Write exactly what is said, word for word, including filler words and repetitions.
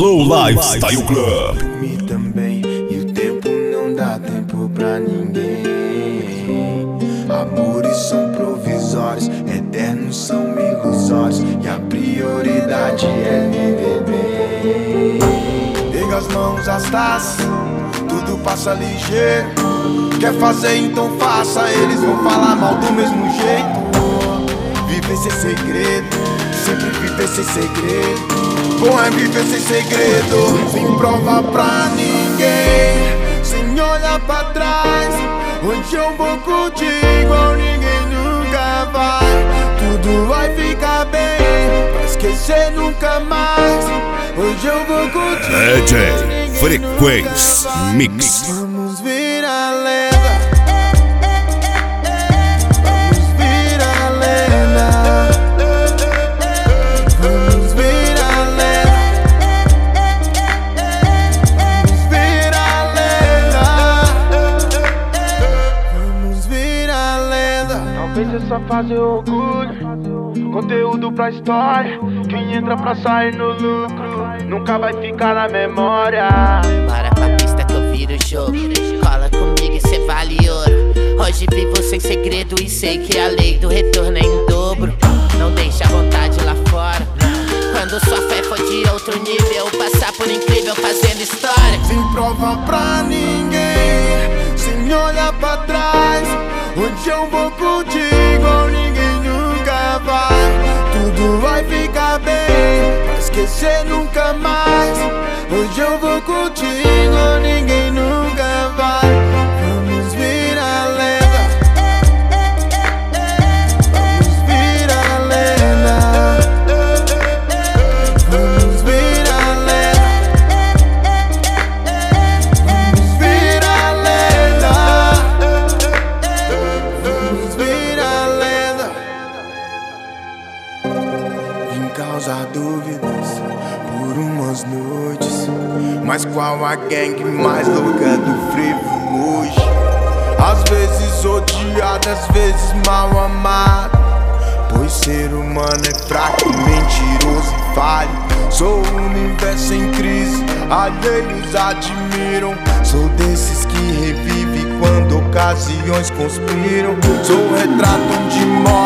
Low Lifestyle Club. Me também, e o tempo não dá tempo pra ninguém. Amores são provisórios, eternos são ilusórios, e a prioridade é viver bem. Pega as mãos, as taças, tudo passa ligeiro. Quer fazer, então faça, eles vão falar mal do mesmo jeito. Viver sem segredo, sempre viver sem segredo. Bom é viver sem segredo, sem prova pra ninguém, sem olhar pra trás. Onde eu vou curtir igual ninguém nunca vai. Tudo vai ficar bem, pra esquecer nunca mais. Hoje eu vou curtir D J Frequência Mix. Vamos virar lenda. Talvez essa fase é orgulho, conteúdo pra história. Quem entra pra sair no lucro nunca vai ficar na memória. Bora pra pista que eu viro o jogo. Cola comigo e cê vale ouro. Hoje vivo sem segredo e sei que a lei do retorno é em dobro. Não deixa a vontade lá fora. Quando sua fé for de outro nível, passar por incrível fazendo história. Sem prova pra ninguém, sem olhar pra trás. Onde eu vou curtir igual ninguém nunca vai. Tudo vai ficar bem, pra esquecer nunca mais. Hoje eu vou curtir igual ninguém nunca vai. Vamos virar lenda. Vamos virar lenda. Vamos virar lenda. Vamos virar lenda. Vamos virar lenda. Vim causar dúvidas por umas noites, mas qual a gangue mais louca do frevo hoje? Às vezes odiado, às vezes mal amado, pois ser humano é fraco, mentiroso e falho. Sou o universo em crise, alheios admiram. Sou desses que revive quando ocasiões conspiram. Sou o retrato de morte